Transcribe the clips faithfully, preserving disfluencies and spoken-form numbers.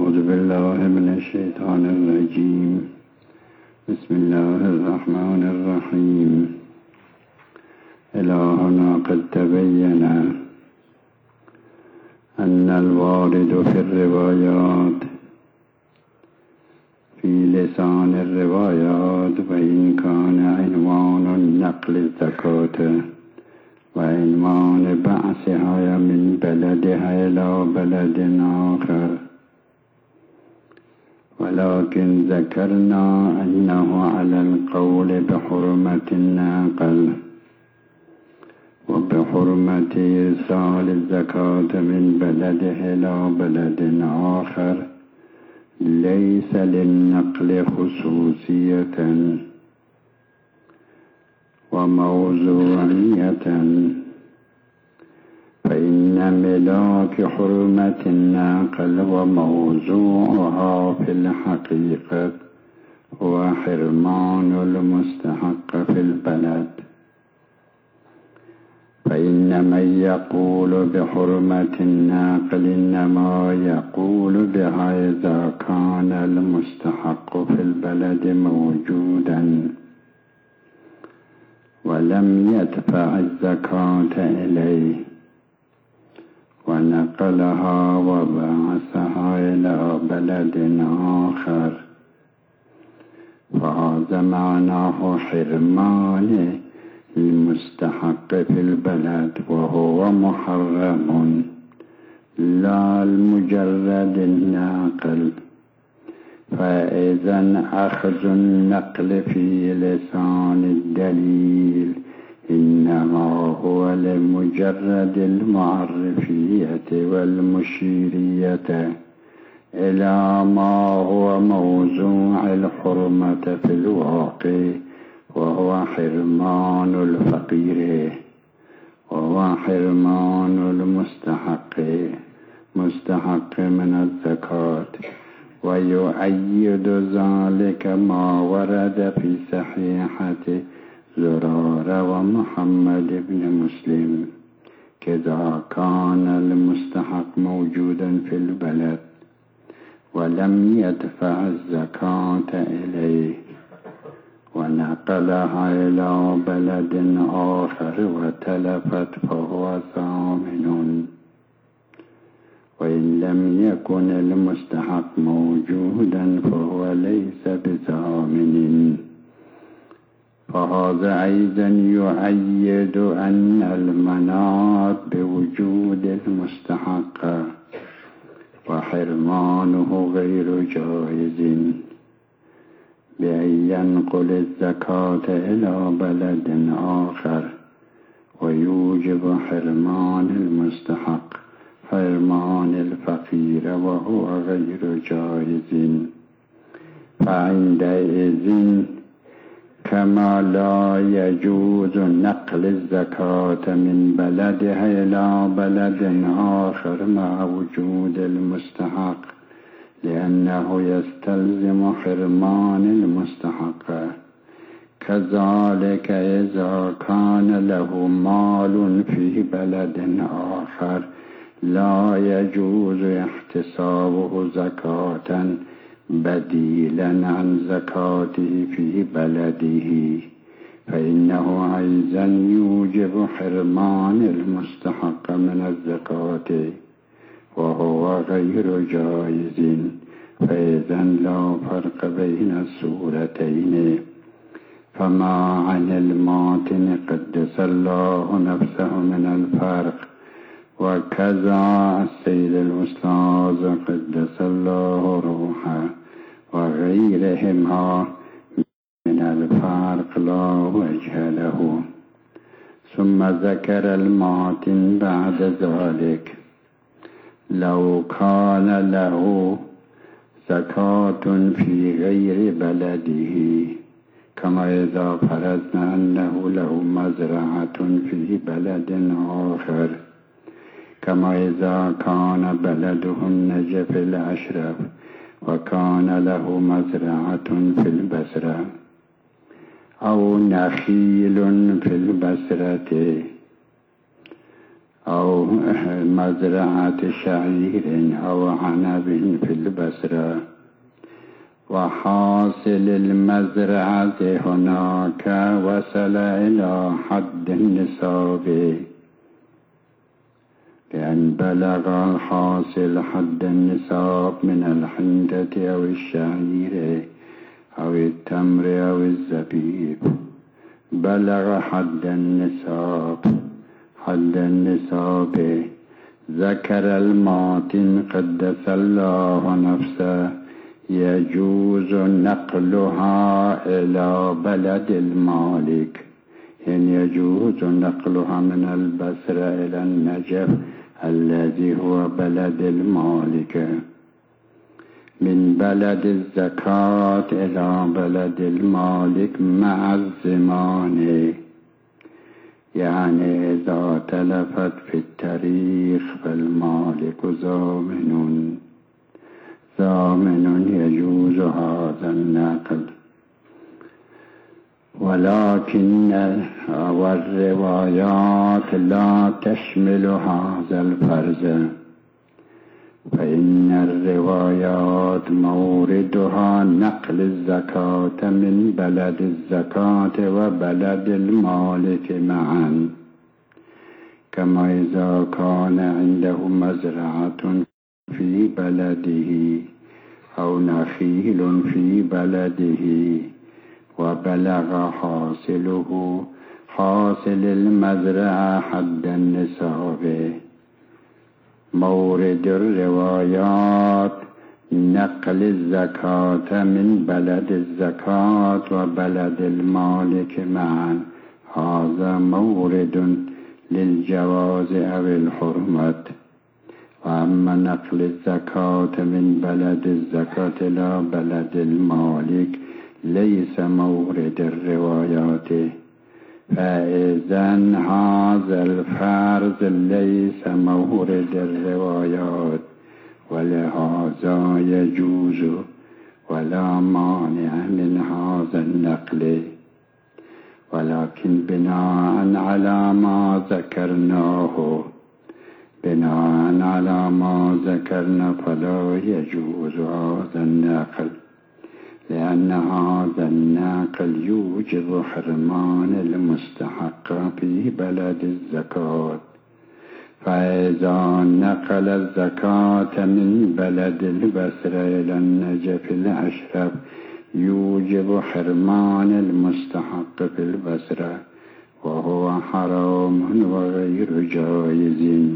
أعوذ بالله من الشيطان الرجيم. بسم الله الرحمن الرحيم. إلهنا قد تبين أن الوارد في الروايات في لسان الروايات وإن كان عنوان نقل الزكاة وعنوان بعثها من بلدها إلى بلد آخر، ولكن ذكرنا أنه على القول بحرمة النقل وبحرمة إرسال الزكاة من بلده إلى بلد آخر، ليس للنقل خصوصية وموضوعية، فإن ملاك حرمة النقل وموضوعها في الحقيقة هو حرمان المستحق في البلد. فإن من يقول بحرمة النقل إنما يقول بها إذا كان المستحق في البلد موجودا ولم يدفع الزكاة إليه ونقلها وبعثها إلى بلد آخر، فهذا معناه حرمان المستحق في البلد، وهو محرم لا المجرد النقل. فإذا أخذ النقل في لسان الدليل إنما هو لمجرد المعرفية والمشيرية إلى ما هو موضوع الحرمة في الواقع، وهو حرمان الفقير وهو حرمان المستحق مستحق من الزكاة. ويؤيد ذلك ما ورد في صحيحة زرارة ومحمد بن مسلم، كذا كان المستحق موجودا في البلد ولم يدفع الزكاة إليه ونقلها إلى بلد آخر وتلفت فهو ضامن، وإن لم يكن المستحق موجودا فهو ليس بضامن. فهذا أيضا يؤيد أن المناط بوجود المستحق وحرمانه غير جائز بأن ينقل الزكاة إلى بلد آخر ويوجب حرمان المستحق حرمان الفقير وهو غير جائز. فعندئذ كما لا يجوز نقل الزكاة من بلدها إلى بلد آخر مع وجود المستحق لأنه يستلزم حرمان المستحق، كذلك إذا كان له مال في بلد آخر لا يجوز احتسابه زكاة بديلا عن زكاته في بلده، فإنه أيضا يوجب حرمان المستحق من الزكاة وهو غير جائز. فإذا لا فرق بين الصورتين. فما عن الماتن قدس الله نفسه من الفرق، وكذا السيد الأستاذ قدس الله روحه وغيرهما من الفرق لا وجه له. ثم ذكر الماتن بعد ذلك لو كان له زكاة في غير بلده، كما إذا فرضنا أنه له مزرعة في بلد آخر، كما إذا كان بلده النجف الأشرف وكان له مزرعة في البصرة أو نخيل في البصرة أو مزرعة شعير أو عنب في البصرة، وحاصل المزرعة هناك وصل إلى حد النصاب، لأن بلغ الحاصل حد النصاب من الحنطة أو الشعير أو التمر أو الزبيب، بلغ حد النصاب حد النصاب. ذكر الماطن قدس الله نفسه يجوز نقلها إلى بلد المالك، إن يجوز نقلها من البصرة إلى النجف الذي هو بلد المالك، من بلد الزكاة إلى بلد المالك مع الزمان، يعني إذا تلفت في التاريخ فالمالك ضامن ضامن يجوز هذا النقل. ولكن الروايات لا تشمل هذا الفرض، فإن الروايات موردها نقل الزكاة من بلد الزكاة وبلد المالك معا، كما إذا كان عنده مزرعة في بلده أو نخيل في بلده وبلغ حاصله حاصل المزرعة حد النصاب. مورد الروايات نقل الزكاة من بلد الزكاة وبلد المالك معا، هذا مورد للجواز أو الحرمة. وأما نقل الزكاة من بلد الزكاة إلى بلد المالك ليس مورد الروايات، فإذا هذا الفرض ليس مورد الروايات، ولهذا يجوز ولا مانع من هذا النقل. ولكن بناء على ما ذكرناه بناء على ما ذكرنا فلا يجوز هذا النقل، لأن هذا النقل يوجب حرمان المستحق في بلد الزكاة. فإذا نقل الزكاة من بلد البصرة إلى النجف الأشرف يوجب حرمان المستحق في البصرة، وهو حرام وغير جائز.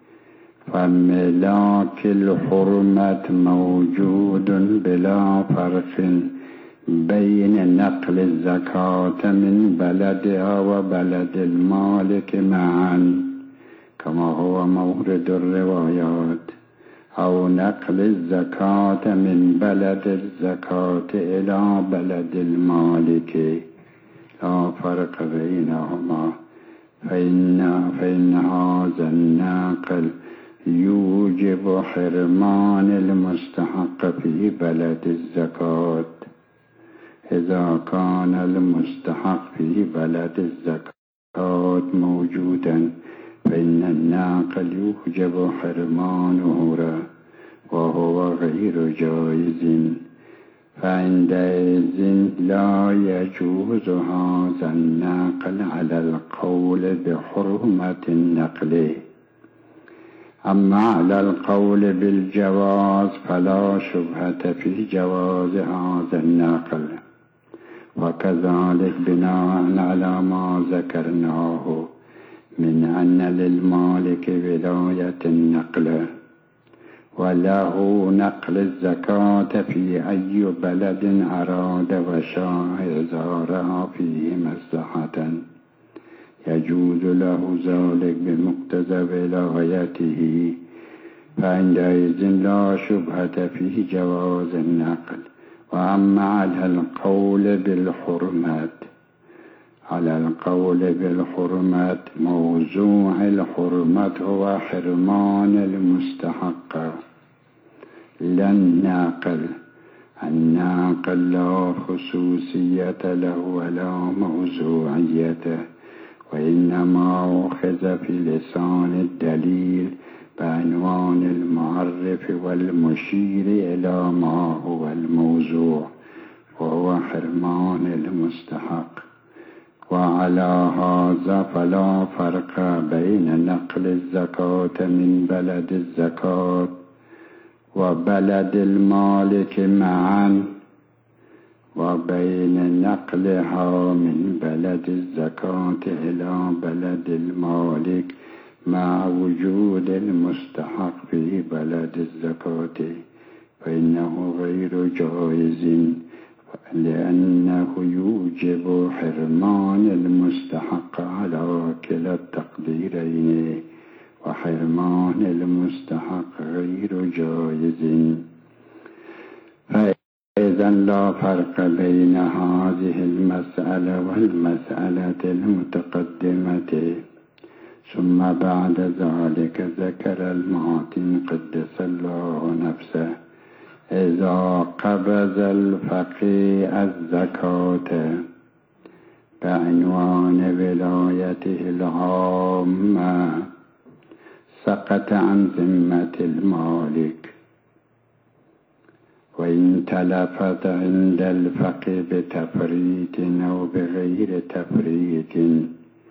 فملاك الحرمة موجود بلا فرق بين نقل الزكاة من بلدها وبلد المالك معا، كما هو مورد الروايات، أو نقل الزكاة من بلد الزكاة إلى بلد المالك، لا فرق بينهما. فإن, فإن هذا النقل يوجب حرمان المستحق في بلد الزكاة. إذا كان المستحق في بلد الزكاة موجودا فإن الناقل يوجب حرمانه وهو غير جائز، فعندئذ لا يجوز هذا الناقل على القول بحرمة النقل. أما على القول بالجواز فلا شبهة في جواز هذا النقل، وكذلك بناء على ما ذكرناه من أن للمالك ولاية النقل وله نقل الزكاة في أي بلد أراد وشاء إزارها فيه مصلحة يجوز له ذلك بمقتضى ولايته، فعندئذ لا شبهة في جواز النقل. وأما على القول بالحرمات على القول بالحرمات موضوع الحرمة هو حرمان المستحق لا الناقل. الناقل لا خصوصية له ولا موضوعية، وإنما أخذ في لسان الدليل بعنوان المعرف والمشير إلى ما هو الموضوع، وهو حرمان المستحق. وعلى هذا فلا فرق بين نقل الزكاة من بلد الزكاة وبلد المالك معا، وبين نقلها من بلد الزكاة إلى بلد المالك مع وجود المستحق في بلد الزكاة، فإنه غير جائز، لأنه يوجب حرمان المستحق على كلا التقديرين، وحرمان المستحق غير جائز. فإذا لا فرق بين هذه المسألة والمسألة المتقدمة. ثم بعد ذلك ذكر المعطي قدس الله نفسه: إذا قبض الفقيه الزكاة بعنوان ولايته العامة سقط عن ذمة المالك، وإن تلفت عند الفقيه بتفريط أو بغير تفريط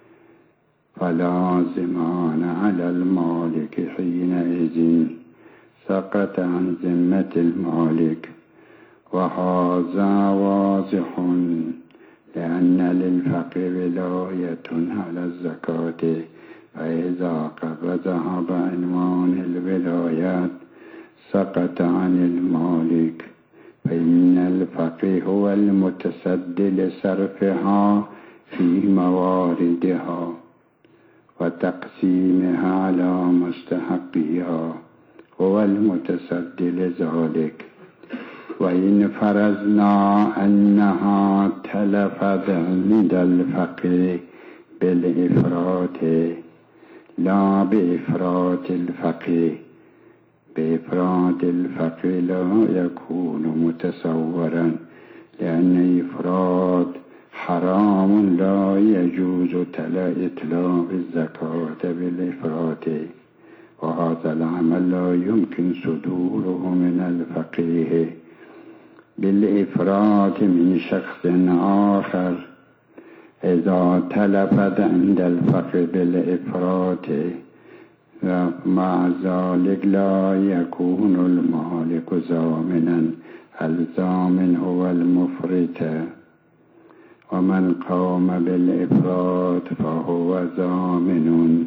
فلا ضمان على المالك حينئذ، سقط عن ذمة المالك. وهذا واضح، لأن للفقيه ولاية على الزكاة، فإذا قبضها بعنوان الولايات سقط عن المالك، فإن الفقيه هو المتصدي لصرفها في مواردها وتقسيمها على مستحقيها، هو المتصدي لذلك. وإن فرضنا أنها تلفت عند الفقيه بالإفراط لا بإفراط الفقيه، بإفراط الفقيه لا يكون متصورا، لأن إفراط حرام، لا يجوز إتلاف الزكاة بالإفراط، وهذا العمل لا يمكن صدوره من الفقيه بالإفراط من شخص آخر. إذا تلفت عند الفقيه بالإفراط مع ذلك لا يكون المالك ضامنا، الضامن هو المفرط، ومن قام بالإفراط فهو ضامن.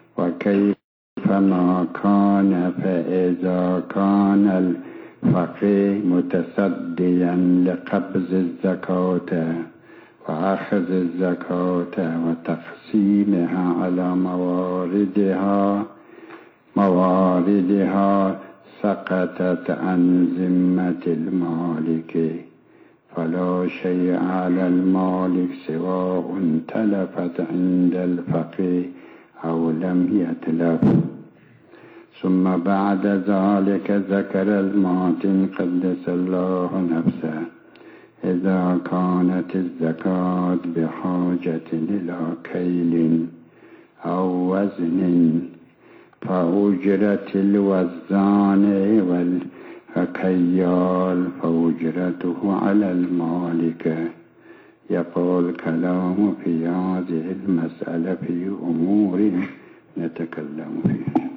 وكيفما كان، فإذا كان الفقيه متصديا لقبض الزكاة وأخذ الزكاة وتقسيمها على مواردها مواردها سقطت عن ذمة المالك، فلا شيء على المالك سواء تلفت عند الفقيه أو لم يتلف. ثم بعد ذلك ذكر المعطي قدس الله نفسه: إذا كانت الزكاة بحاجة إلى كيل أو وزن فأجرة الوزان والكيال فأجرته على المالك. يقول كلام في هذه المسألة في أمور نتكلم فيها.